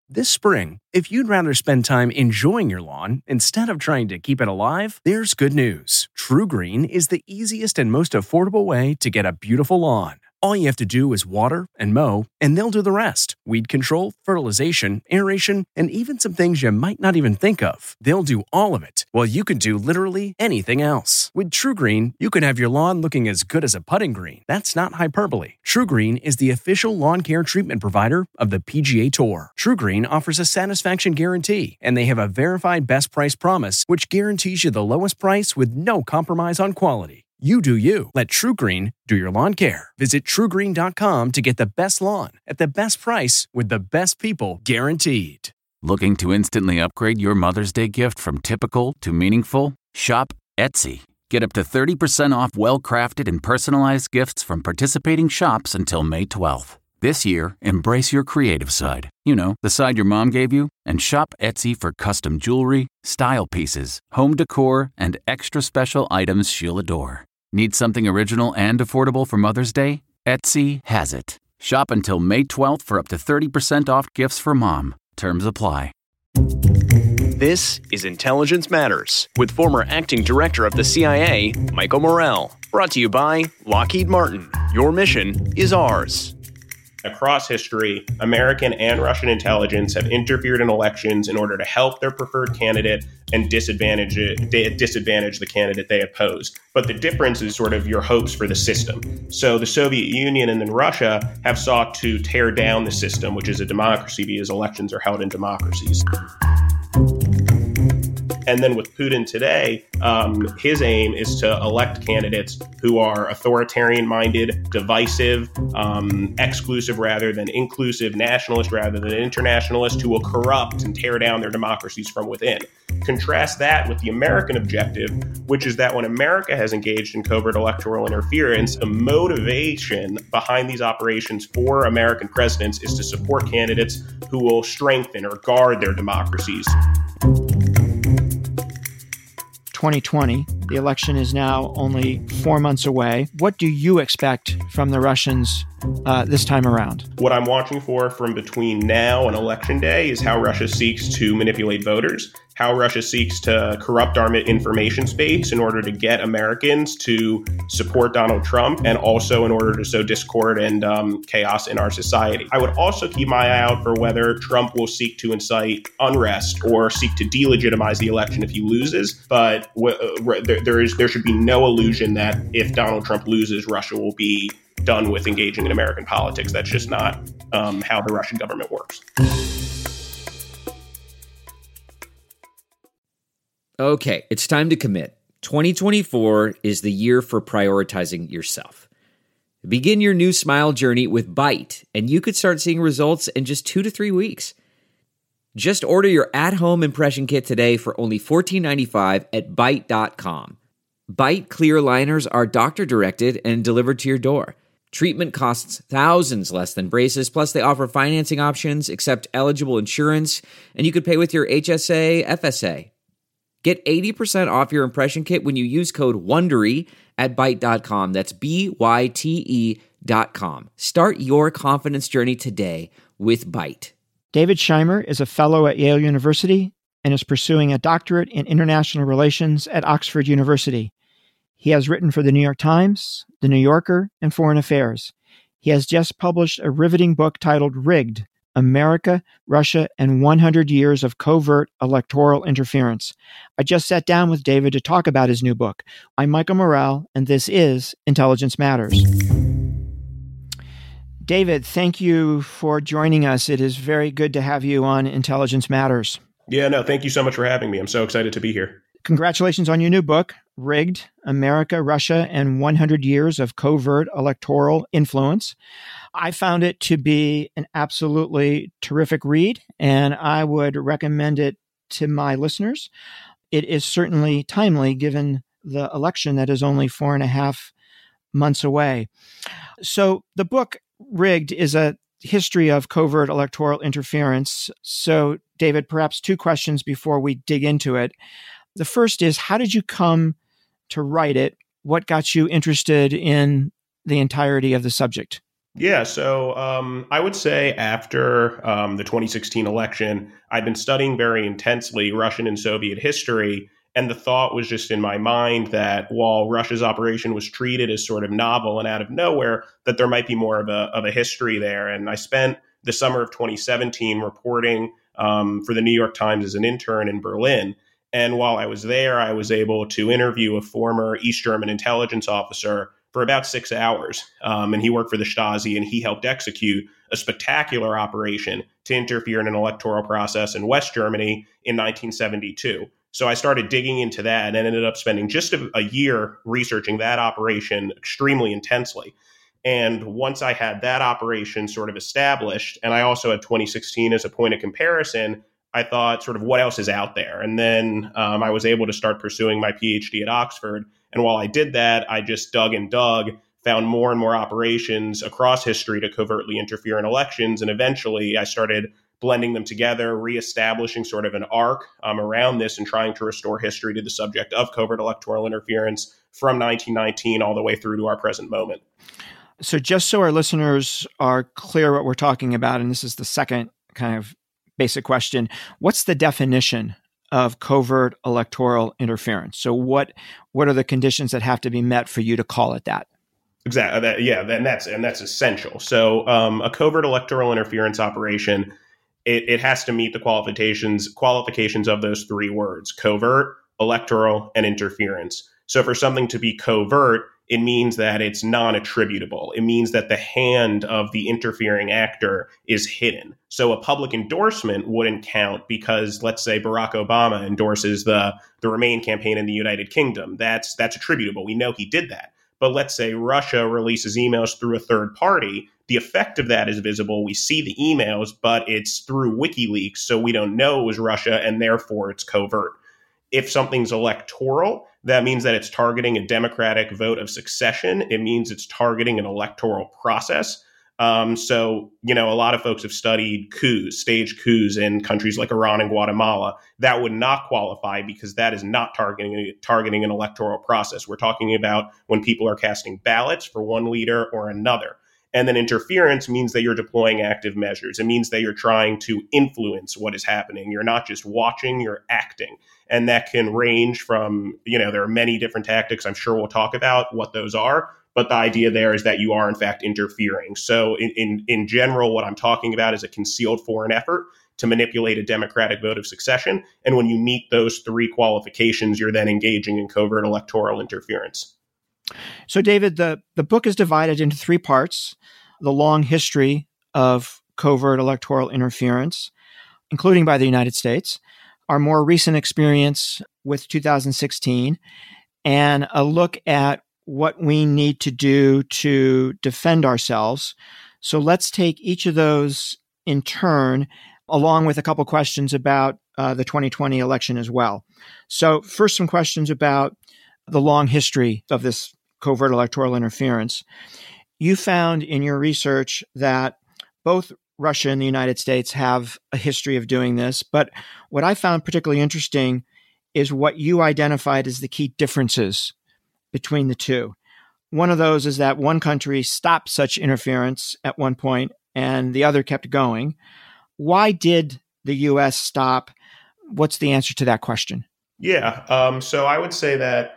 This spring, if you'd rather spend time enjoying your lawn instead of trying to keep it alive, there's good news. TruGreen is the easiest and most affordable way to get a beautiful lawn. All you have to do is water and mow, and they'll do the rest. Weed control, fertilization, aeration, and even some things you might not even think of. They'll do all of it, while you can do literally anything else. With TruGreen, you can have your lawn looking as good as a putting green. That's not hyperbole. TruGreen is the official lawn care treatment provider of the PGA Tour. TruGreen offers a satisfaction guarantee, and they have a verified best price promise, which guarantees you the lowest price with no compromise on quality. You do you. Let TruGreen do your lawn care. Visit TruGreen.com to get the best lawn at the best price with the best people guaranteed. Looking to instantly upgrade your Mother's Day gift from typical to meaningful? Shop Etsy. Get up to 30% off well-crafted and personalized gifts from participating shops until May 12th. This year, embrace your creative side. You know, the side your mom gave you. And shop Etsy for custom jewelry, style pieces, home decor, and extra special items she'll adore. Need something original and affordable for Mother's Day? Etsy has it. Shop until May 12th for up to 30% off gifts for mom. Terms apply. This is Intelligence Matters with former acting director of the CIA, Michael Morell. Brought to you by Lockheed Martin. Your mission is ours. Across history, American and Russian intelligence have interfered in elections in order to help their preferred candidate and disadvantage the candidate they oppose. But the difference is sort of your hopes for the system. So the Soviet Union and then Russia have sought to tear down the system, which is a democracy, because elections are held in democracies. And then with Putin today, his aim is to elect candidates who are authoritarian-minded, divisive, exclusive rather than inclusive, nationalist rather than internationalist, who will corrupt and tear down their democracies from within. Contrast that with the American objective, which is that when America has engaged in covert electoral interference, the motivation behind these operations for American presidents is to support candidates who will strengthen or guard their democracies. 2020. The election is now only 4 months away. What do you expect from the Russians this time around? What I'm watching for from between now and Election Day is how Russia seeks to manipulate voters, how Russia seeks to corrupt our information space in order to get Americans to support Donald Trump, and also in order to sow discord and chaos in our society. I would also keep my eye out for whether Trump will seek to incite unrest or seek to delegitimize the election if he loses. But there should be no illusion that if Donald Trump loses, Russia will be done with engaging in American politics. That's just not how the Russian government works. Okay, it's time to commit. 2024 is the year for prioritizing yourself. Begin your new smile journey with Byte, and you could start seeing results in just 2 to 3 weeks. Just order your at-home impression kit today for only $14.95 at Byte.com. Byte clear liners are doctor-directed and delivered to your door. Treatment costs thousands less than braces, plus they offer financing options, accept eligible insurance, and you could pay with your HSA, FSA. Get 80% off your impression kit when you use code WONDERY at Byte.com. That's BYTE.com. Start your confidence journey today with Byte. David Scheimer is a fellow at Yale University and is pursuing a doctorate in international relations at Oxford University. He has written for the New York Times, the New Yorker, and Foreign Affairs. He has just published a riveting book titled Rigged: America, Russia, and 100 Years of Covert Electoral Interference. I just sat down with David to talk about his new book. I'm Michael Morell, and this is Intelligence Matters. David, thank you for joining us. It is very good to have you on Intelligence Matters. Yeah, no, thank you so much for having me. I'm so excited to be here. Congratulations on your new book, Rigged: America, Russia, and 100 Years of Covert Electoral Influence. I found it to be an absolutely terrific read, and I would recommend it to my listeners. It is certainly timely given the election that is only 4.5 months away. So the book, Rigged, is a history of covert electoral interference. So, David, perhaps 2 questions before we dig into it. The first is, how did you come to write it? What got you interested in the entirety of the subject? Yeah, so I would say after the 2016 election, I'd been studying very intensely Russian and Soviet history. And the thought was just in my mind that while Russia's operation was treated as sort of novel and out of nowhere, that there might be more of a history there. And I spent the summer of 2017 reporting for the New York Times as an intern in Berlin. And while I was there, I was able to interview a former East German intelligence officer for about 6 hours. And he worked for the Stasi, and he helped execute a spectacular operation to interfere in an electoral process in West Germany in 1972. So I started digging into that and ended up spending just a year researching that operation extremely intensely. And once I had that operation sort of established, and I also had 2016 as a point of comparison, I thought sort of what else is out there? And then I was able to start pursuing my PhD at Oxford. And while I did that, I just dug and dug, found more and more operations across history to covertly interfere in elections. And eventually I started blending them together, reestablishing sort of an arc around this and trying to restore history to the subject of covert electoral interference from 1919 all the way through to our present moment. So just so our listeners are clear what we're talking about, and this is the second kind of basic question, what's the definition of covert electoral interference? So what are the conditions that have to be met for you to call it that? Exactly. That's essential. So a covert electoral interference operation, it has to meet the qualifications of those three words: covert, electoral, and interference. So for something to be covert, it means that it's non-attributable. It means that the hand of the interfering actor is hidden. So a public endorsement wouldn't count because, let's say, Barack Obama endorses the Remain campaign in the United Kingdom. That's attributable. We know he did that. But let's say Russia releases emails through a third party. The effect of that is visible. We see the emails, but it's through WikiLeaks, so we don't know it was Russia, and therefore it's covert. If something's electoral, that means that it's targeting a democratic vote of succession. It means it's targeting an electoral process. So, a lot of folks have studied staged coups in countries like Iran and Guatemala. That would not qualify because that is not targeting an electoral process. We're talking about when people are casting ballots for one leader or another. And then interference means that you're deploying active measures. It means that you're trying to influence what is happening. You're not just watching, you're acting. And that can range from, there are many different tactics. I'm sure we'll talk about what those are. But the idea there is that you are, in fact, interfering. So in general, what I'm talking about is a concealed foreign effort to manipulate a democratic vote of succession. And when you meet those three qualifications, you're then engaging in covert electoral interference. So, David, the book is divided into three parts: the long history of covert electoral interference, including by the United States, our more recent experience with 2016, and a look at what we need to do to defend ourselves. So let's take each of those in turn, along with a couple questions about the 2020 election as well. So first, some questions about the long history of this covert electoral interference. You found in your research that both Russia and the United States have a history of doing this, but what I found particularly interesting is what you identified as the key differences between the two. One of those is that one country stopped such interference at one point and the other kept going. Why did the U.S. stop? What's the answer to that question? Yeah, so I would say that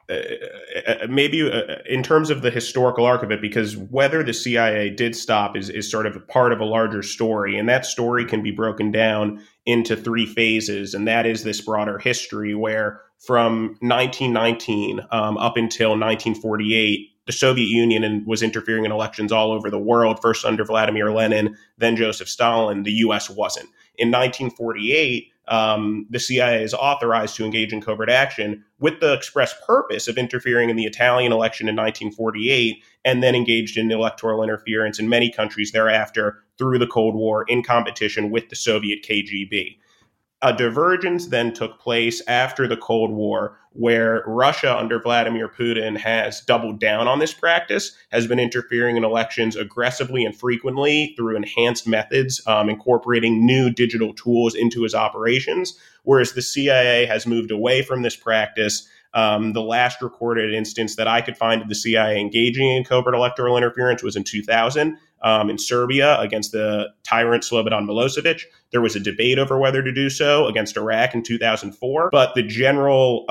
maybe in terms of the historical arc of it, because whether the CIA did stop is sort of a part of a larger story. And that story can be broken down into three phases. And that is this broader history where from 1919 up until 1948, the Soviet Union was interfering in elections all over the world, first under Vladimir Lenin, then Joseph Stalin. The U.S. wasn't. In 1948, the CIA is authorized to engage in covert action with the express purpose of interfering in the Italian election in 1948, and then engaged in electoral interference in many countries thereafter through the Cold War in competition with the Soviet KGB. A divergence then took place after the Cold War, where Russia under Vladimir Putin has doubled down on this practice, has been interfering in elections aggressively and frequently through enhanced methods, incorporating new digital tools into his operations, whereas the CIA has moved away from this practice The last recorded instance that I could find of the CIA engaging in covert electoral interference was in 2000 in Serbia against the tyrant Slobodan Milosevic. There was a debate over whether to do so against Iraq in 2004. But the general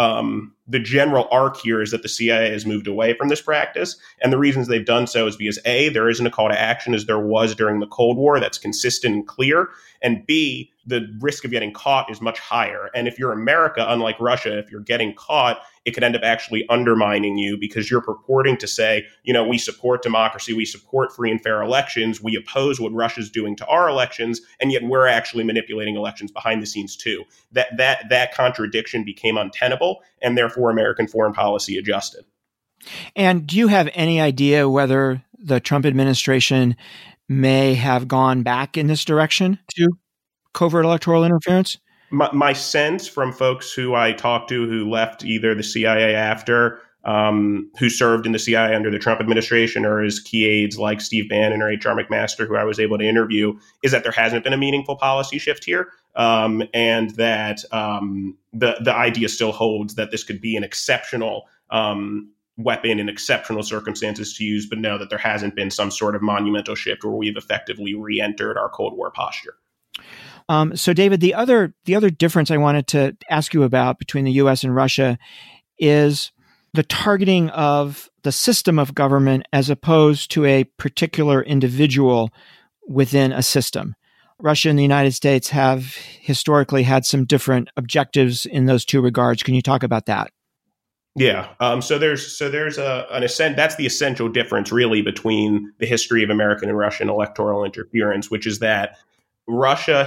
arc here is that the CIA has moved away from this practice. And the reasons they've done so is because A, there isn't a call to action as there was during the Cold War that's consistent and clear. And B, the risk of getting caught is much higher. And if you're America, unlike Russia, if you're getting caught, it could end up actually undermining you because you're purporting to say, we support democracy, we support free and fair elections, we oppose what Russia's doing to our elections, and yet we're actually manipulating elections behind the scenes too. That contradiction became untenable, and therefore American foreign policy adjusted. And do you have any idea whether the Trump administration may have gone back in this direction to covert electoral interference? My sense from folks who I talked to who left either the CIA after, who served in the CIA under the Trump administration, or as key aides like Steve Bannon or H.R. McMaster, who I was able to interview, is that there hasn't been a meaningful policy shift here, and that the idea still holds that this could be an exceptional weapon in exceptional circumstances to use, but know that there hasn't been some sort of monumental shift where we've effectively re-entered our Cold War posture. So, David, the other difference I wanted to ask you about between the U.S. and Russia is the targeting of the system of government as opposed to a particular individual within a system. Russia and the United States have historically had some different objectives in those two regards. Can you talk about that? Yeah. So there's that's the essential difference really between the history of American and Russian electoral interference, which is that Russia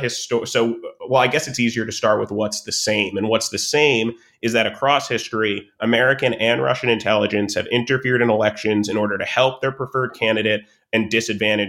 I guess it's easier to start with what's the same. And what's the same is that across history, American and Russian intelligence have interfered in elections in order to help their preferred candidate and disadvantage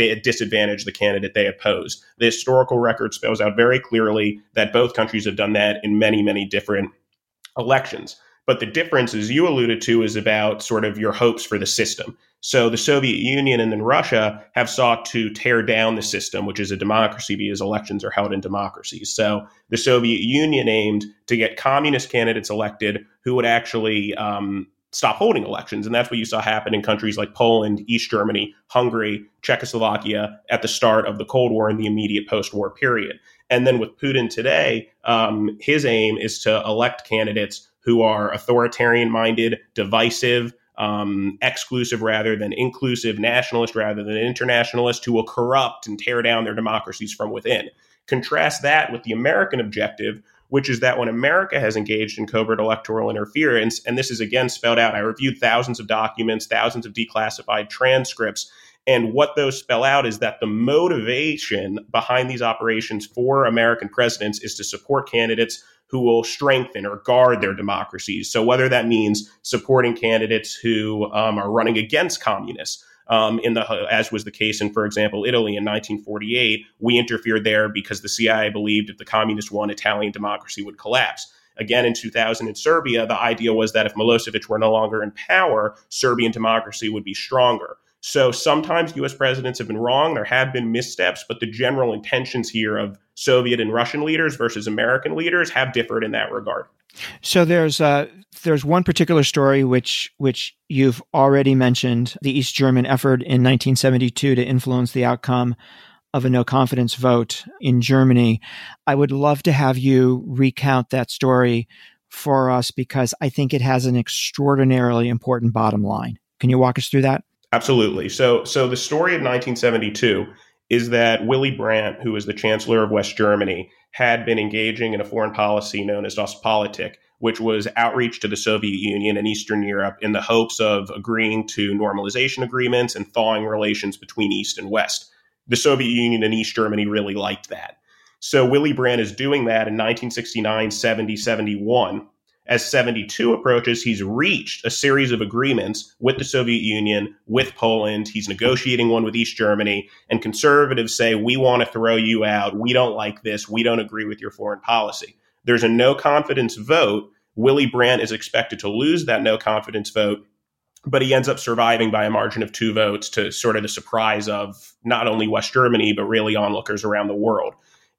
the candidate they oppose. The historical record spells out very clearly that both countries have done that in many, many different elections. But the difference, as you alluded to, is about sort of your hopes for the system. So the Soviet Union and then Russia have sought to tear down the system, which is a democracy because elections are held in democracies. So the Soviet Union aimed to get communist candidates elected who would actually stop holding elections. And that's what you saw happen in countries like Poland, East Germany, Hungary, Czechoslovakia at the start of the Cold War and the immediate post-war period. And then with Putin today, his aim is to elect candidates who are authoritarian-minded, divisive, exclusive rather than inclusive, nationalist rather than internationalist, who will corrupt and tear down their democracies from within. Contrast that with the American objective, which is that when America has engaged in covert electoral interference, and this is again spelled out, I reviewed thousands of documents, thousands of declassified transcripts, and what those spell out is that the motivation behind these operations for American presidents is to support candidates who will strengthen or guard their democracies. So whether that means supporting candidates who are running against communists, as was the case in, for example, Italy in 1948, we interfered there because the CIA believed if the communists won, Italian democracy would collapse. Again, in 2000 in Serbia, the idea was that if Milosevic were no longer in power, Serbian democracy would be stronger. So sometimes U.S. presidents have been wrong. There have been missteps, but the general intentions here of Soviet and Russian leaders versus American leaders have differed in that regard. So there's one particular story which you've already mentioned, the East German effort in 1972 to influence the outcome of a no confidence vote in Germany. I would love to have you recount that story for us because I think it has an extraordinarily important bottom line. Can you walk us through that? Absolutely. So the story of 1972 is that Willy Brandt, who was the Chancellor of West Germany, had been engaging in a foreign policy known as Ostpolitik, which was outreach to the Soviet Union and Eastern Europe in the hopes of agreeing to normalization agreements and thawing relations between East and West. The Soviet Union and East Germany really liked that. So Willy Brandt is doing that in 1969, 70, 71. As 72 approaches, he's reached a series of agreements with the Soviet Union, with Poland. He's negotiating one with East Germany, and conservatives say, we want to throw you out. We don't like this. We don't agree with your foreign policy. There's a no confidence vote. Willy Brandt is expected to lose that no confidence vote, but he ends up surviving by a margin of 2 votes to sort of the surprise of not only West Germany, but really onlookers around the world.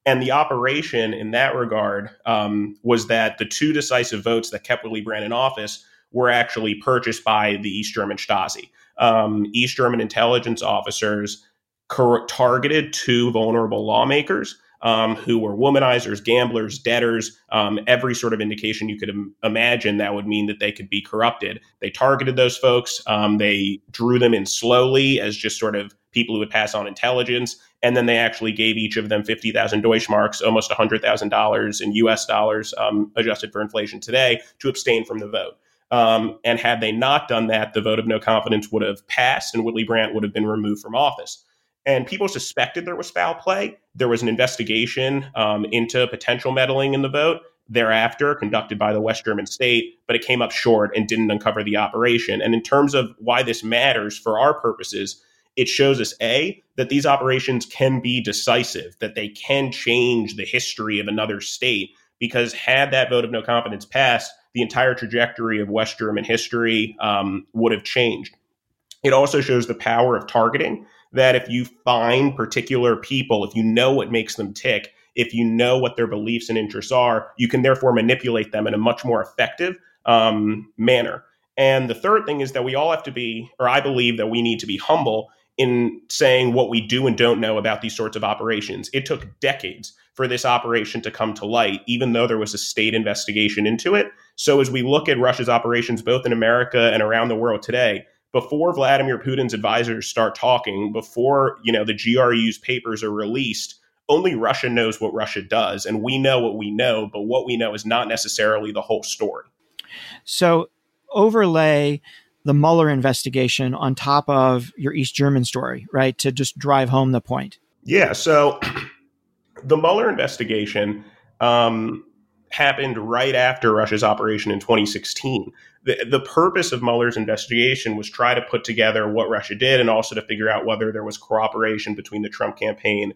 And the operation in that regard was that the two decisive votes that kept Willy Brandt in office were actually purchased by the East German Stasi. East German intelligence officers targeted two vulnerable lawmakers who were womanizers, gamblers, debtors, every sort of indication you could imagine that would mean that they could be corrupted. They targeted those folks. They drew them in slowly as just sort of people who would pass on intelligence. And then they actually gave each of them 50,000 Deutschmarks, almost $100,000 in US dollars, adjusted for inflation today, to abstain from the vote. And had they not done that, the vote of no confidence would have passed and Willy Brandt would have been removed from office. And people suspected there was foul play. There was an investigation into potential meddling in the vote thereafter, conducted by the West German state, but it came up short and didn't uncover the operation. And in terms of why this matters for our purposes, it shows us, A, that these operations can be decisive, that they can change the history of another state, because had that vote of no confidence passed, the entire trajectory of West German history would have changed. It also shows the power of targeting, that if you find particular people, if you know what makes them tick, if you know what their beliefs and interests are, you can therefore manipulate them in a much more effective manner. And the third thing is that we all have to be, or I believe that we need to be humble in saying what we do and don't know about these sorts of operations. It took decades for this operation to come to light, even though there was a state investigation into it. So as we look at Russia's operations, both in America and around the world today, before Vladimir Putin's advisors start talking, before, the GRU's papers are released, only Russia knows what Russia does. And we know what we know, but what we know is not necessarily the whole story. So overlay the Mueller investigation on top of your East German story, right? To just drive home the point. Yeah. So the Mueller investigation happened right after Russia's operation in 2016. The purpose of Mueller's investigation was try to put together what Russia did and also to figure out whether there was cooperation between the Trump campaign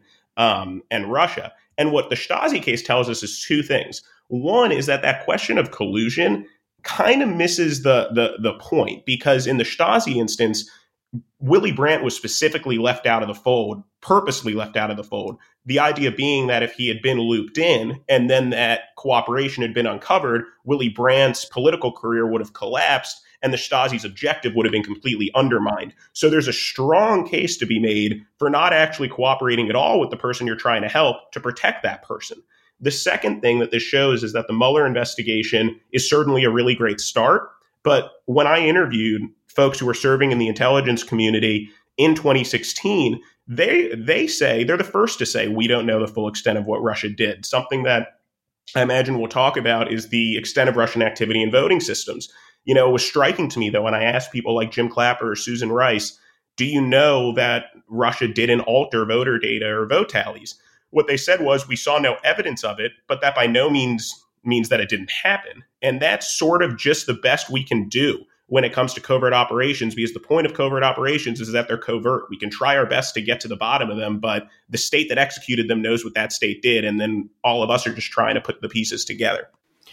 and Russia. And what the Stasi case tells us is two things. One is that question of collusion kind of misses the point, because in the Stasi instance, Willy Brandt was specifically left out of the fold, purposely left out of the fold. The idea being that if he had been looped in and then that cooperation had been uncovered, Willy Brandt's political career would have collapsed and the Stasi's objective would have been completely undermined. So there's a strong case to be made for not actually cooperating at all with the person you're trying to help to protect that person. The second thing that this shows is that the Mueller investigation is certainly a really great start. But when I interviewed folks who were serving in the intelligence community in 2016, they say, they're the first to say, we don't know the full extent of what Russia did. Something that I imagine we'll talk about is the extent of Russian activity in voting systems. It was striking to me, though, when I asked people like Jim Clapper or Susan Rice, do you know that Russia didn't alter voter data or vote tallies? What they said was, we saw no evidence of it, but that by no means that it didn't happen. And that's sort of just the best we can do when it comes to covert operations, because the point of covert operations is that they're covert. We can try our best to get to the bottom of them, but the state that executed them knows what that state did. And then all of us are just trying to put the pieces together.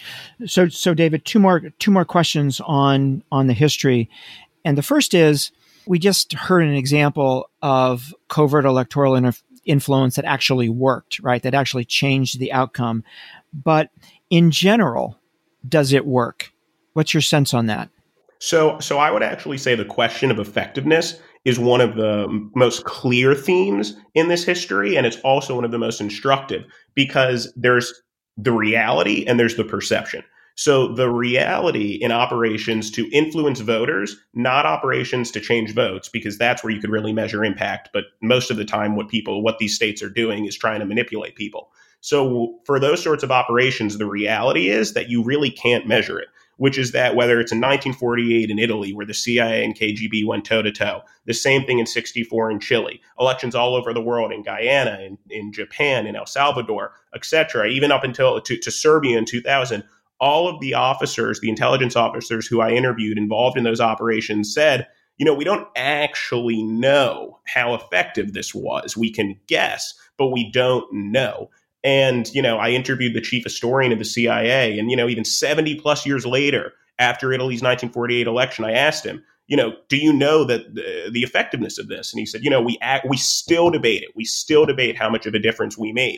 So David, two more questions on the history. And the first is, we just heard an example of covert electoral influence that actually worked, right? That actually changed the outcome. But in general, does it work? What's your sense on that? So I would actually say the question of effectiveness is one of the most clear themes in this history. And it's also one of the most instructive, because there's the reality and there's the perception. So the reality in operations to influence voters, not operations to change votes, because that's where you could really measure impact. But most of the time, what these states are doing is trying to manipulate people. So for those sorts of operations, the reality is that you really can't measure it, which is that whether it's in 1948 in Italy, where the CIA and KGB went toe-to-toe, the same thing in 1964 in Chile, elections all over the world, in Guyana, in Japan, in El Salvador, etc., even up until to Serbia in 2000, all of the officers, the intelligence officers who I interviewed involved in those operations said, we don't actually know how effective this was. We can guess, but we don't know. And, I interviewed the chief historian of the CIA, and, even 70 plus years later, after Italy's 1948 election, I asked him, do you know that the effectiveness of this? And he said, we still debate it. We still debate how much of a difference we made.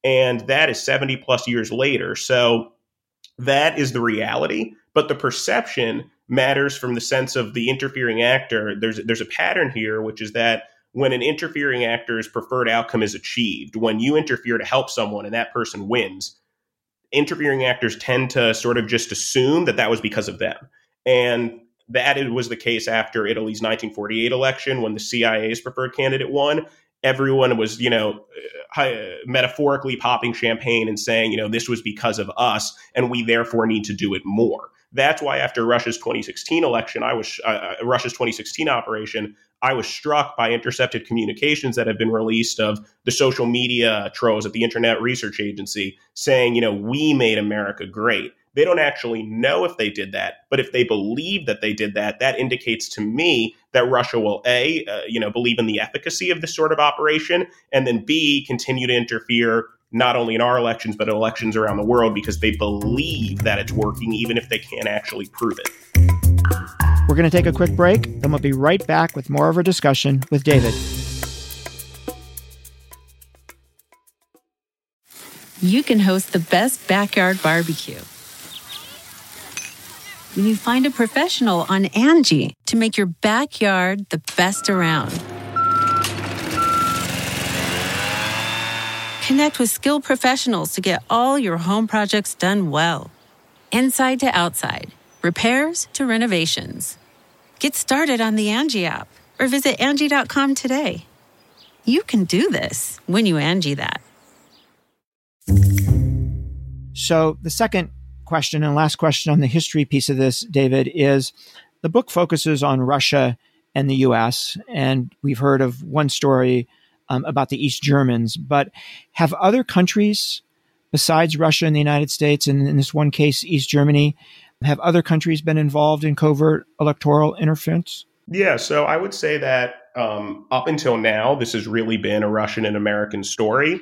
And that is 70 plus years later. So that is the reality. But the perception matters from the sense of the interfering actor. There's a pattern here, which is that when an interfering actor's preferred outcome is achieved, when you interfere to help someone and that person wins, interfering actors tend to sort of just assume that that was because of them. And that was the case after Italy's 1948 election when the CIA's preferred candidate won. Everyone was, metaphorically popping champagne and saying, this was because of us, and we therefore need to do it more. That's why after Russia's 2016 election, Russia's 2016 operation, I was struck by intercepted communications that have been released of the social media trolls at the Internet Research Agency saying, we made America great. They don't actually know if they did that, but if they believe that they did that, that indicates to me that Russia will believe in the efficacy of this sort of operation, and then B, continue to interfere not only in our elections, but in elections around the world because they believe that it's working, even if they can't actually prove it. We're going to take a quick break, then we'll be right back with more of our discussion with David. You can host the best backyard barbecue when you find a professional on Angie to make your backyard the best around. Connect with skilled professionals to get all your home projects done well. Inside to outside, repairs to renovations. Get started on the Angie app or visit Angie.com today. You can do this when you Angie that. So the second question and last question on the history piece of this, David, is the book focuses on Russia and the U.S., and we've heard of one story about the East Germans, but have other countries besides Russia and the United States, and in this one case, East Germany, have other countries been involved in covert electoral interference? Yeah, so I would say that up until now, this has really been a Russian and American story.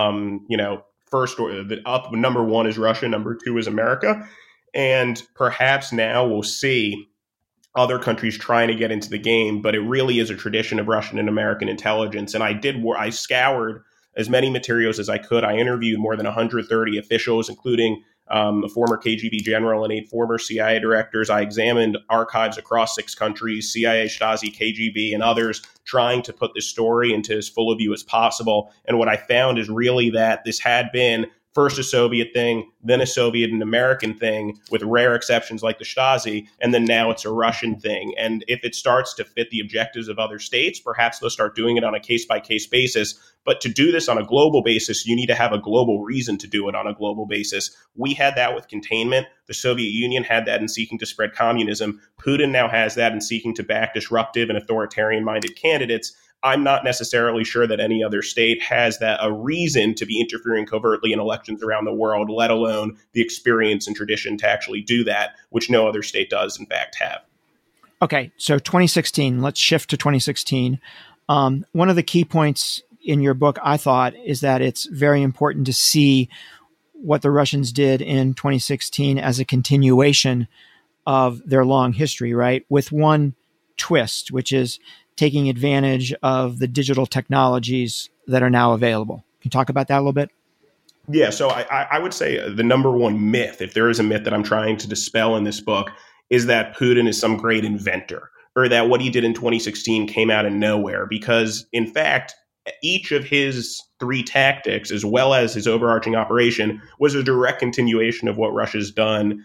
First, number one is Russia, number two is America. And perhaps now we'll see other countries trying to get into the game, but it really is a tradition of Russian and American intelligence. And I scoured as many materials as I could. I interviewed more than 130 officials, including a former KGB general and 8 former CIA directors. I examined archives across 6 countries, CIA, Stasi, KGB, and others, trying to put this story into as full a view as possible. And what I found is really that this had been first a Soviet thing, then a Soviet and American thing, with rare exceptions like the Stasi, and then now it's a Russian thing. And if it starts to fit the objectives of other states, perhaps they'll start doing it on a case-by-case basis. But to do this on a global basis, you need to have a global reason to do it on a global basis. We had that with containment. The Soviet Union had that in seeking to spread communism. Putin now has that in seeking to back disruptive and authoritarian-minded candidates. I'm not necessarily sure that any other state has a reason to be interfering covertly in elections around the world, let alone the experience and tradition to actually do that, which no other state does, in fact, have. Okay, so 2016, let's shift to 2016. One of the key points in your book, I thought, is that it's very important to see what the Russians did in 2016 as a continuation of their long history, right? With one twist, which is taking advantage of the digital technologies that are now available. Can you talk about that a little bit? Yeah, so I would say the number one myth, if there is a myth that I'm trying to dispel in this book, is that Putin is some great inventor, or that what he did in 2016 came out of nowhere. Because, in fact, each of his 3 tactics, as well as his overarching operation, was a direct continuation of what Russia's done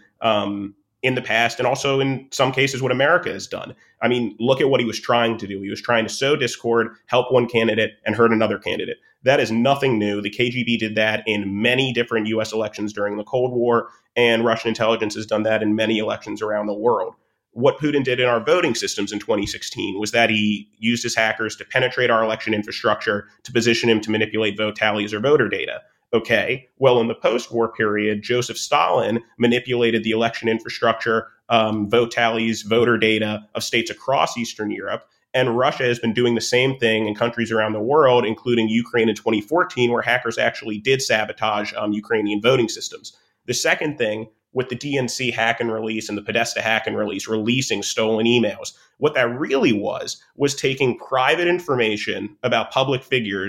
in the past, and also in some cases what America has done. I mean, look at what he was trying to do. He was trying to sow discord, help one candidate, and hurt another candidate. That is nothing new. The KGB did that in many different U.S. elections during the Cold War, and Russian intelligence has done that in many elections around the world. What Putin did in our voting systems in 2016 was that he used his hackers to penetrate our election infrastructure to position him to manipulate vote tallies or voter data. Okay, well, in the post-war period, Joseph Stalin manipulated the election infrastructure, vote tallies, voter data of states across Eastern Europe. And Russia has been doing the same thing in countries around the world, including Ukraine in 2014, where hackers actually did sabotage Ukrainian voting systems. The second thing, with the DNC hack and release and the Podesta hack and release, releasing stolen emails, what that really was taking private information about public figures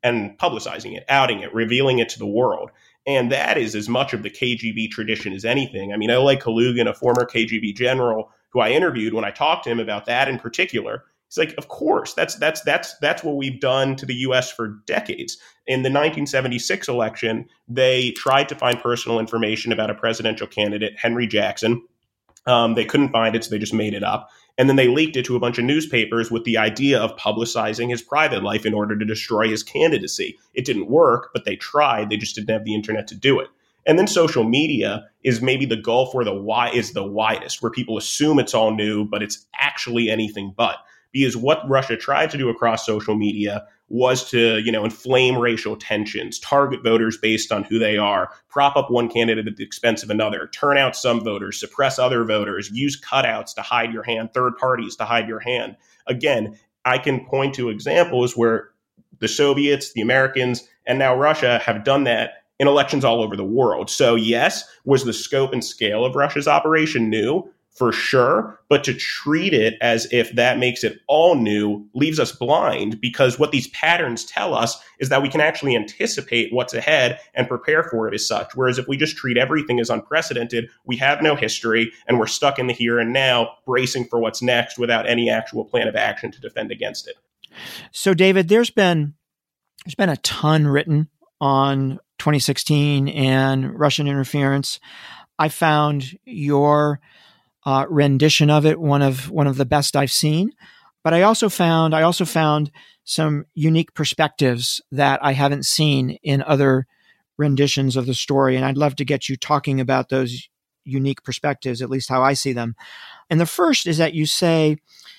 and publicizing it, outing it, revealing it to the world. And that is as much of the KGB tradition as anything. I mean, Oleg Kalugin, a former KGB general who I interviewed, when I talked to him about that in particular, he's like, of course, that's what we've done to the U.S. for decades. In the 1976 election, they tried to find personal information about a presidential candidate, Henry Jackson. They couldn't find it, so they just made it up. And then they leaked it to a bunch of newspapers with the idea of publicizing his private life in order to destroy his candidacy. It didn't work, but they tried. They just didn't have the internet to do it. And then social media is maybe the gulf where is the widest, where people assume it's all new, but it's actually anything but. Because what Russia tried to do across social media was to, inflame racial tensions, target voters based on who they are, prop up one candidate at the expense of another, turn out some voters, suppress other voters, use cutouts to hide your hand, third parties to hide your hand. Again, I can point to examples where the Soviets, the Americans, and now Russia have done that in elections all over the world. So yes, was the scope and scale of Russia's operation new? For sure, but to treat it as if that makes it all new leaves us blind, because what these patterns tell us is that we can actually anticipate what's ahead and prepare for it as such. Whereas if we just treat everything as unprecedented, we have no history and we're stuck in the here and now, bracing for what's next without any actual plan of action to defend against it. So, David, there's been a ton written on 2016 and Russian interference. I found your rendition of it one of the best I've seen, but I also found some unique perspectives that I haven't seen in other renditions of the story, and I'd love to get you talking about those unique perspectives, at least how I see them. And the first is that you say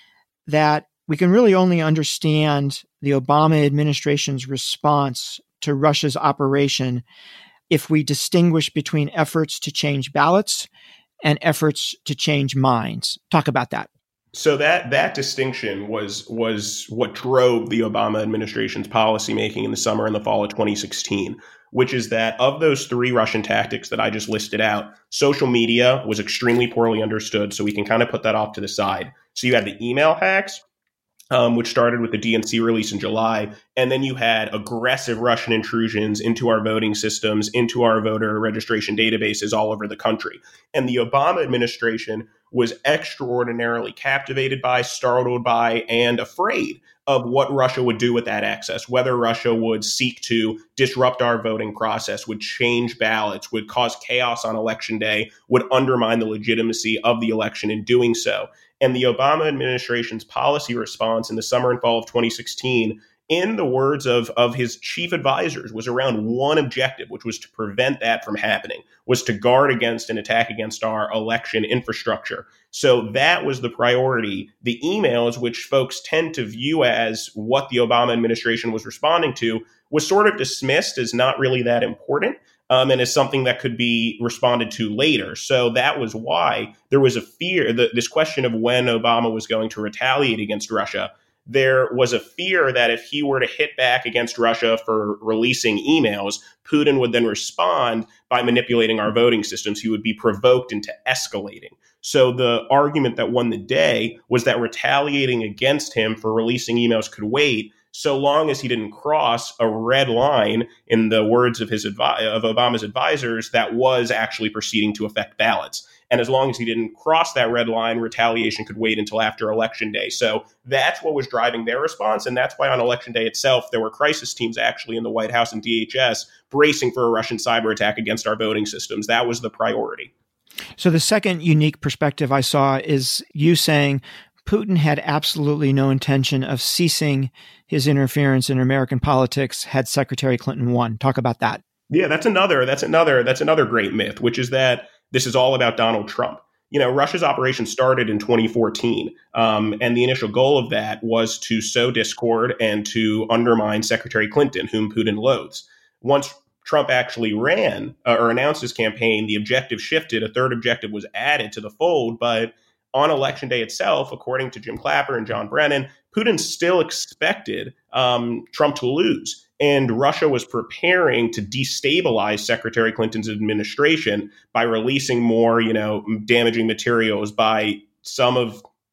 that we can really only understand the Obama administration's response to Russia's operation if we distinguish between efforts to change ballots and efforts to change minds. Talk about that. So that distinction was what drove the Obama administration's policymaking in the summer and the fall of 2016, which is that of those three Russian tactics that I just listed out, social media was extremely poorly understood, so we can kind of put that off to the side. So you had the email hacks, which started with the DNC release in July. And then you had aggressive Russian intrusions into our voting systems, into our voter registration databases all over the country. And the Obama administration was extraordinarily captivated by, startled by, and afraid of what Russia would do with that access, whether Russia would seek to disrupt our voting process, would change ballots, would cause chaos on election day, would undermine the legitimacy of the election in doing so. And the Obama administration's policy response in the summer and fall of 2016, in the words of his chief advisors, was around one objective, which was to prevent that from happening, was to guard against and attack against our election infrastructure. So that was the priority. The emails, which folks tend to view as what the Obama administration was responding to, was sort of dismissed as not really that important. And as something that could be responded to later. So that was why there was a fear, this question of when Obama was going to retaliate against Russia. There was a fear that if he were to hit back against Russia for releasing emails, Putin would then respond by manipulating our voting systems. He would be provoked into escalating. So the argument that won the day was that retaliating against him for releasing emails could wait, so long as he didn't cross a red line, in the words of Obama's advisors, that was actually proceeding to affect ballots. And as long as he didn't cross that red line, retaliation could wait until after Election Day. So that's what was driving their response. And that's why on Election Day itself, there were crisis teams actually in the White House and DHS bracing for a Russian cyber attack against our voting systems. That was the priority. So the second unique perspective I saw is you saying Putin had absolutely no intention of ceasing his interference in American politics had Secretary Clinton won. Talk about that. Yeah, that's another great myth, which is that this is all about Donald Trump. You know, Russia's operation started in 2014, and the initial goal of that was to sow discord and to undermine Secretary Clinton, whom Putin loathes. Once Trump actually ran or announced his campaign, the objective shifted. A third objective was added to the fold, but on Election Day itself, according to Jim Clapper and John Brennan, Putin still expected Trump to lose. And Russia was preparing to destabilize Secretary Clinton's administration by releasing more, damaging materials, by some of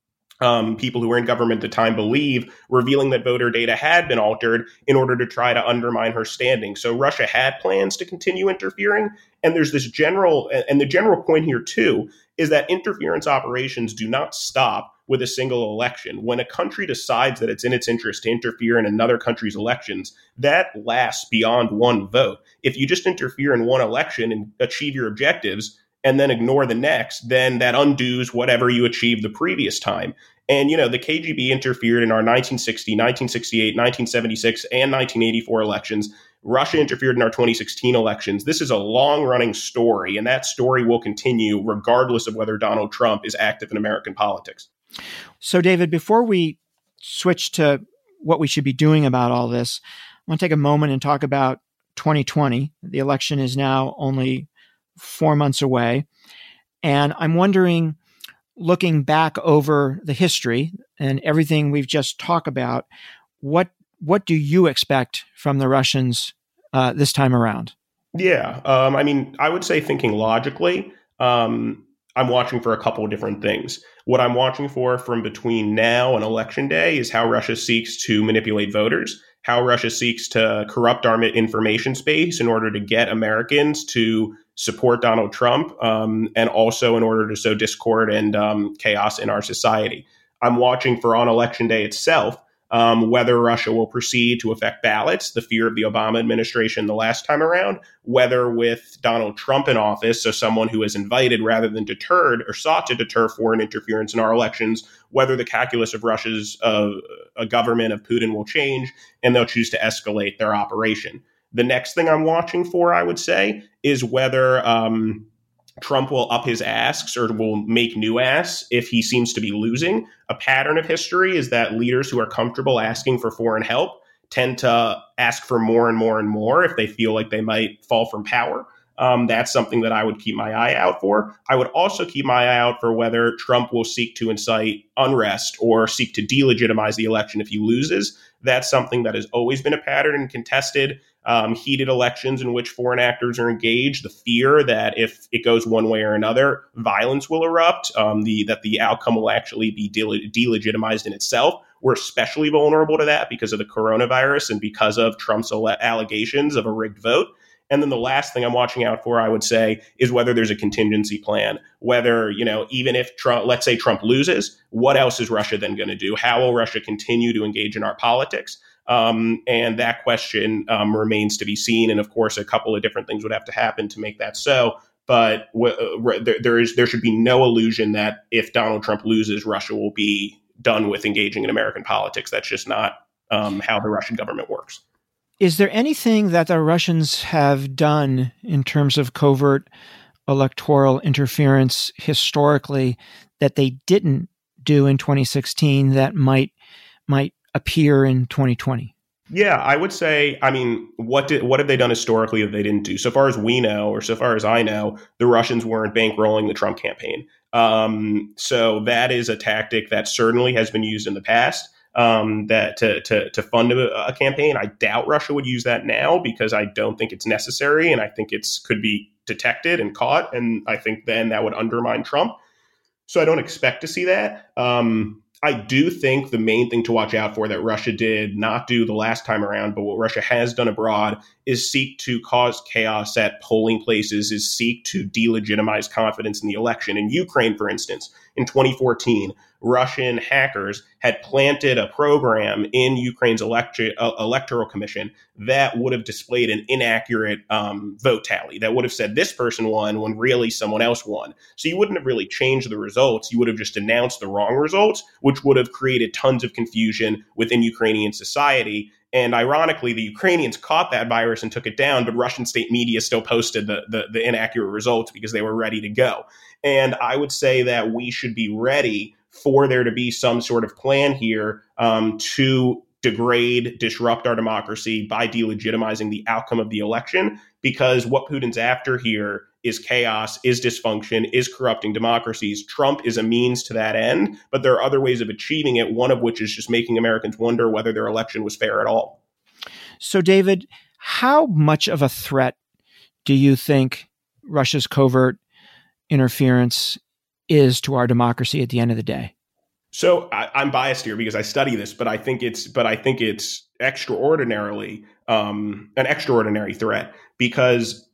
people who were in government at the time believe, revealing that voter data had been altered in order to try to undermine her standing. So Russia had plans to continue interfering. And there's this the general point here, too, is that interference operations do not stop with a single election. When a country decides that it's in its interest to interfere in another country's elections, that lasts beyond one vote. If you just interfere in one election and achieve your objectives and then ignore the next, then that undoes whatever you achieved the previous time. And, the KGB interfered in our 1960, 1968, 1976, and 1984 elections. Russia interfered in our 2016 elections. This is a long-running story, and that story will continue regardless of whether Donald Trump is active in American politics. So, David, before we switch to what we should be doing about all this, I want to take a moment and talk about 2020. The election is now only 4 months away. And I'm wondering, looking back over the history and everything we've just talked about, what do you expect from the Russians this time around? Yeah, I would say, thinking logically, I'm watching for a couple of different things. What I'm watching for from between now and Election Day is how Russia seeks to manipulate voters, how Russia seeks to corrupt our information space in order to get Americans to support Donald Trump, and also in order to sow discord and chaos in our society. I'm watching for, on Election Day itself, whether Russia will proceed to affect ballots, the fear of the Obama administration the last time around, whether with Donald Trump in office, so someone who has invited rather than deterred or sought to deter foreign interference in our elections, whether the calculus of Russia's a government of Putin will change and they'll choose to escalate their operation. The next thing I'm watching for, I would say, is whether Trump will up his asks or will make new asks if he seems to be losing. A pattern of history is that leaders who are comfortable asking for foreign help tend to ask for more and more and more if they feel like they might fall from power. That's something that I would keep my eye out for. I would also keep my eye out for whether Trump will seek to incite unrest or seek to delegitimize the election if he loses. That's something that has always been a pattern in contested, heated elections in which foreign actors are engaged. The fear that if it goes one way or another, violence will erupt, that the outcome will actually be delegitimized in itself. We're especially vulnerable to that because of the coronavirus and because of Trump's allegations of a rigged vote. And then the last thing I'm watching out for, I would say, is whether there's a contingency plan, whether, even if Trump, let's say Trump loses, what else is Russia then going to do? How will Russia continue to engage in our politics? And that question remains to be seen. And of course, a couple of different things would have to happen to make that so. But there should be no illusion that if Donald Trump loses, Russia will be done with engaging in American politics. That's just not how the Russian government works. Is there anything that the Russians have done in terms of covert electoral interference historically that they didn't do in 2016 that might appear in 2020? Yeah, I would say, what have they done historically that they didn't do? So far as we know, or so far as I know, the Russians weren't bankrolling the Trump campaign. So that is a tactic that certainly has been used in the past. That to fund a campaign. I doubt Russia would use that now because I don't think it's necessary, and I think could be detected and caught, and I think then that would undermine Trump. So I don't expect to see that. I do think the main thing to watch out for that Russia did not do the last time around, but what Russia has done abroad is seek to cause chaos at polling places, is seek to delegitimize confidence in the election. In Ukraine, for instance, in 2014, Russian hackers had planted a program in Ukraine's electoral commission that would have displayed an inaccurate vote tally, that would have said this person won when really someone else won. So you wouldn't have really changed the results. You would have just announced the wrong results, which would have created tons of confusion within Ukrainian society. And ironically, the Ukrainians caught that virus and took it down, but Russian state media still posted the inaccurate results because they were ready to go. And I would say that we should be ready for there to be some sort of plan here to degrade, disrupt our democracy by delegitimizing the outcome of the election, because what Putin's after here is chaos, is dysfunction, is corrupting democracies. Trump is a means to that end, but there are other ways of achieving it, one of which is just making Americans wonder whether their election was fair at all. So, David, how much of a threat do you think Russia's covert interference is to our democracy at the end of the day? So I'm biased here because I study this, but I think it's extraordinarily an extraordinary threat, because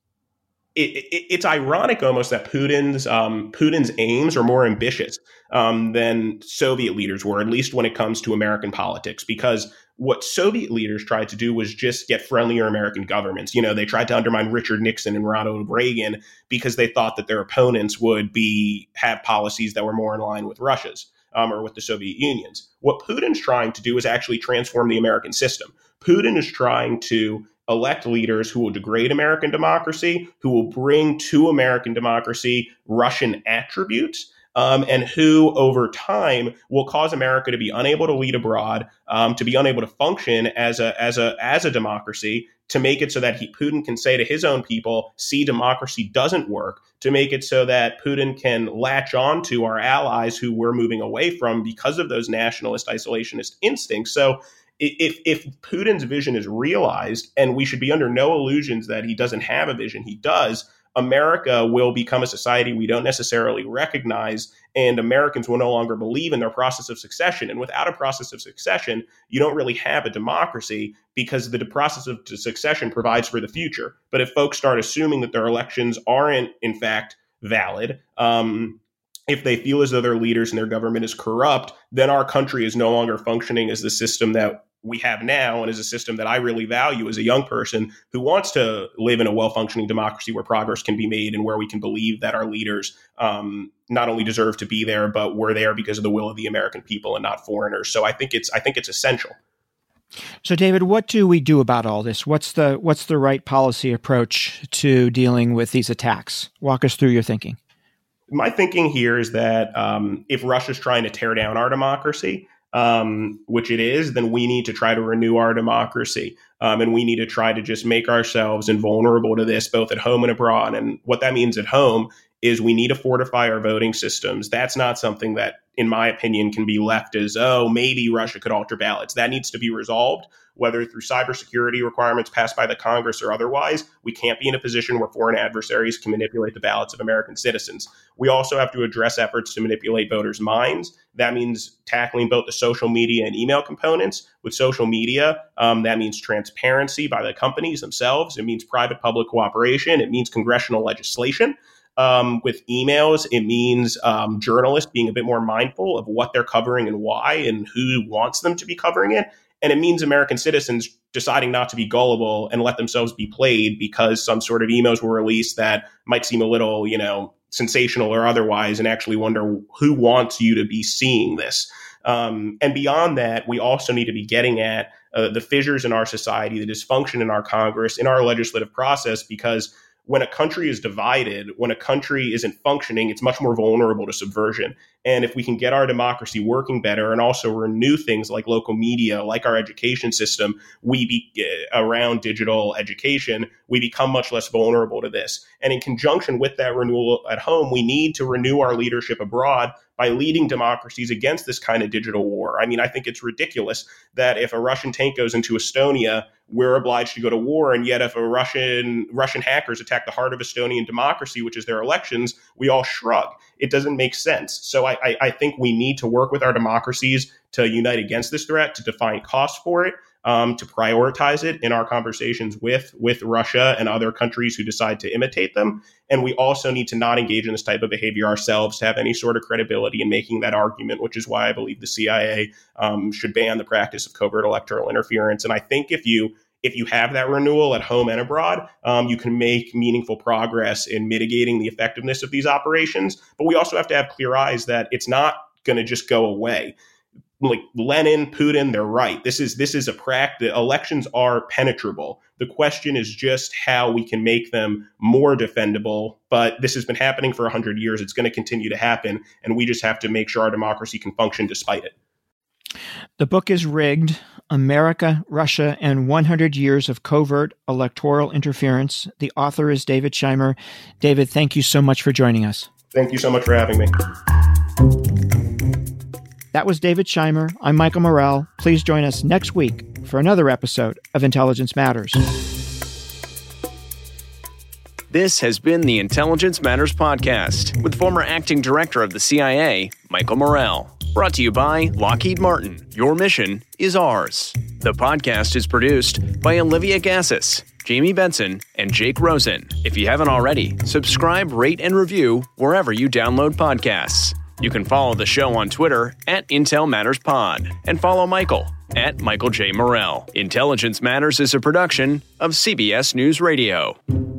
it's ironic almost that Putin's aims are more ambitious than Soviet leaders were, at least when it comes to American politics, because what Soviet leaders tried to do was just get friendlier American governments. You know, they tried to undermine Richard Nixon and Ronald Reagan because they thought that their opponents would have policies that were more in line with Russia's or with the Soviet Union's. What Putin's trying to do is actually transform the American system. Putin is trying to elect leaders who will degrade American democracy, who will bring to American democracy Russian attributes, and who over time will cause America to be unable to lead abroad, to be unable to function as a democracy, to make it so that Putin can say to his own people, see, democracy doesn't work, to make it so that Putin can latch on to our allies who we're moving away from because of those nationalist, isolationist instincts. So if Putin's vision is realized, and we should be under no illusions that he doesn't have a vision, he does, America will become a society we don't necessarily recognize, and Americans will no longer believe in their process of succession. And without a process of succession, you don't really have a democracy, because the process of succession provides for the future. But if folks start assuming that their elections aren't, in fact, valid, if they feel as though their leaders and their government is corrupt, then our country is no longer functioning as the system that we have now, and is a system that I really value as a young person who wants to live in a well-functioning democracy where progress can be made and where we can believe that our leaders not only deserve to be there, but we're there because of the will of the American people and not foreigners. So I think it's essential. So, David, what do we do about all this? What's the right policy approach to dealing with these attacks? Walk us through your thinking. My thinking here is that if Russia's trying to tear down our democracy, which it is, then we need to try to renew our democracy. And we need to try to just make ourselves invulnerable to this, both at home and abroad. And what that means at home is we need to fortify our voting systems. That's not something that, in my opinion, can be left as, maybe Russia could alter ballots. That needs to be resolved, whether through cybersecurity requirements passed by the Congress or otherwise. We can't be in a position where foreign adversaries can manipulate the ballots of American citizens. We also have to address efforts to manipulate voters' minds. That means tackling both the social media and email components. With social media, that means transparency by the companies themselves. It means private-public cooperation. It means congressional legislation. With emails, it means journalists being a bit more mindful of what they're covering and why, and who wants them to be covering it. And it means American citizens deciding not to be gullible and let themselves be played because some sort of emails were released that might seem a little, sensational or otherwise, and actually wonder who wants you to be seeing this. And beyond that, we also need to be getting at the fissures in our society, the dysfunction in our Congress, in our legislative process, because when a country is divided, when a country isn't functioning, it's much more vulnerable to subversion. And if we can get our democracy working better and also renew things like local media, like our education system, around digital education, we become much less vulnerable to this. And in conjunction with that renewal at home, we need to renew our leadership abroad by leading democracies against this kind of digital war. I mean, I think it's ridiculous that if a Russian tank goes into Estonia, we're obliged to go to war. And yet if a Russian hackers attack the heart of Estonian democracy, which is their elections, we all shrug. It doesn't make sense. So I think we need to work with our democracies to unite against this threat, to define costs for it, to prioritize it in our conversations with Russia and other countries who decide to imitate them. And we also need to not engage in this type of behavior ourselves to have any sort of credibility in making that argument, which is why I believe the CIA should ban the practice of covert electoral interference. And I think if you have that renewal at home and abroad, you can make meaningful progress in mitigating the effectiveness of these operations. But we also have to have clear eyes that it's not going to just go away. Like Lenin, Putin, they're right. This is a practice. Elections are penetrable. The question is just how we can make them more defendable. But this has been happening for 100 years. It's going to continue to happen. And we just have to make sure our democracy can function despite it. The book is Rigged: America, Russia, and 100 Years of Covert Electoral Interference. The author is David Shimer. David, thank you so much for joining us. Thank you so much for having me. That was David Shimer. I'm Michael Morell. Please join us next week for another episode of Intelligence Matters. This has been the Intelligence Matters podcast with former acting director of the CIA, Michael Morell. Brought to you by Lockheed Martin. Your mission is ours. The podcast is produced by Olivia Gassis, Jamie Benson, and Jake Rosen. If you haven't already, subscribe, rate, and review wherever you download podcasts. You can follow the show on Twitter at Intel Matters Pod and follow Michael at Michael J. Morrell. Intelligence Matters is a production of CBS News Radio.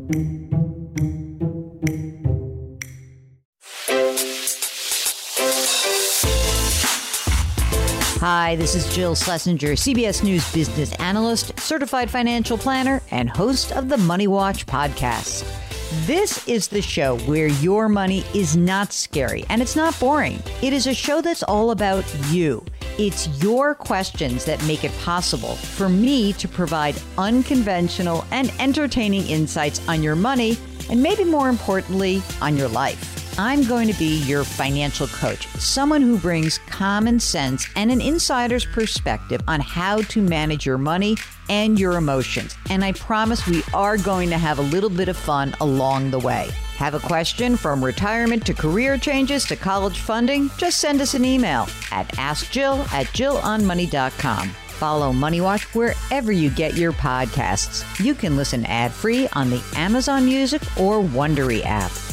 Hi, this is Jill Schlesinger, CBS News business analyst, certified financial planner, and host of the Money Watch podcast. This is the show where your money is not scary and it's not boring. It is a show that's all about you. It's your questions that make it possible for me to provide unconventional and entertaining insights on your money and maybe more importantly, on your life. I'm going to be your financial coach, someone who brings common sense and an insider's perspective on how to manage your money and your emotions. And I promise we are going to have a little bit of fun along the way. Have a question from retirement to career changes to college funding? Just send us an email at askjill@jillonmoney.com. Follow Money Watch wherever you get your podcasts. You can listen ad-free on the Amazon Music or Wondery app.